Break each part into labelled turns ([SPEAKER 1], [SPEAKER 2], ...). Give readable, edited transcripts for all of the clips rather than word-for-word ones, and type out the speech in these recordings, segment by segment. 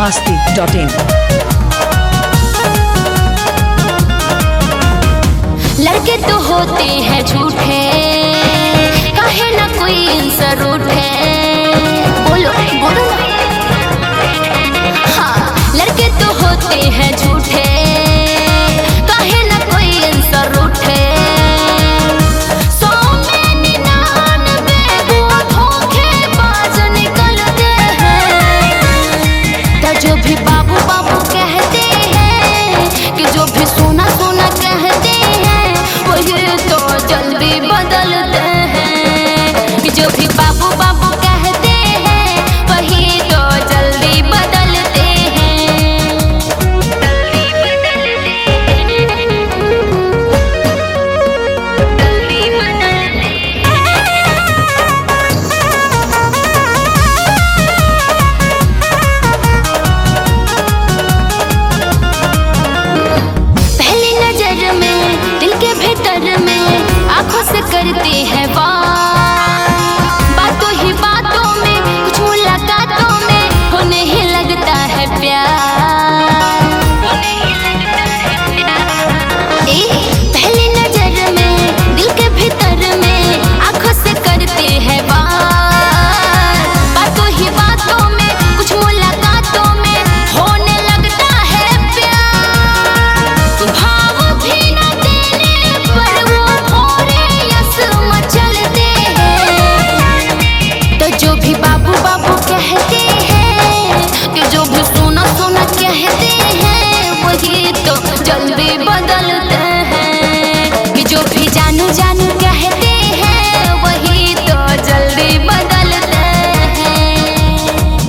[SPEAKER 1] biharmasti.in।
[SPEAKER 2] लड़के तो होते हैं झूठे, काहे ना कोई इनसे रूठे। बोलो बोलो हाँ, लड़के तो होते हैं झूठे, काहे ना कोई इनसे रूठे। 100 में 99 वो धोखेबाज निकलते हैं। तो जो भी बाबू बाबू कहते हैं, कि जो भी सोना सोना कहते हैं, वही तो जल्दी बदलते हैं। कि जो भी बाबू बाबू कहते हैं, वही तो जल्दी बदलते हैं। पहली नजर में दिल के भीतर में आंखों से करते हैं वार। बातों ही बातों में कुछ मुलाकातों में होने ही लगता है प्यार। पहली नजर में दिल के भीतर में आंखों से करते हैं वार। बातों ही बातों में कुछ मुलाकातों में होने लगता है प्यार। भाव भी न देने पर वो भोरे यस मचलते हैं। तो जो भी बाबू बाबू कहते हैं, कि जो भी सोना सोना कहते हैं, वही तो जल्दी बदलते हैं। कि जो भी जानू जानू कहते हैं, वही तो जल्दी बदलते हैं।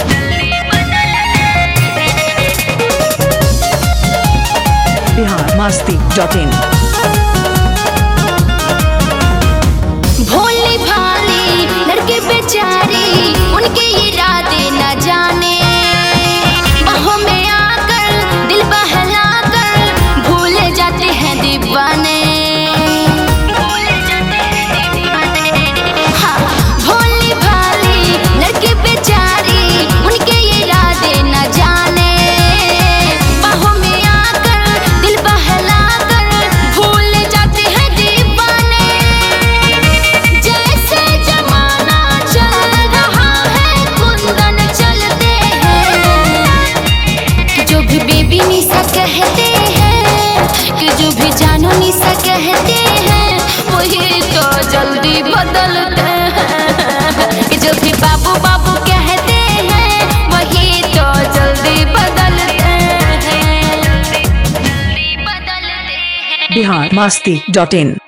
[SPEAKER 1] biharmasti.in।
[SPEAKER 2] भोली भाली लड़के बेचारे, उनके इरादे न जाने। बाहों में आकर दिल बहलाकर भूल जाते हैं दीवाने। हाँ, भोली भाली लड़के बेचारे, उनके इरादे न जाने। बाहों में आकर दिल बहलाकर भूल जाते हैं दीवाने। जैसे जमाना चल रहा है, कुंदन चलते हैं। कि जो भी बेबी निशा कहते हैं, कि जो भी जानू निशा कहते हैं, वही तो जल्दी बदलते हैं। कि जो भी बाबू बाबू कहते हैं, वही तो जल्दी बदलते हैं।
[SPEAKER 1] biharmasti.in।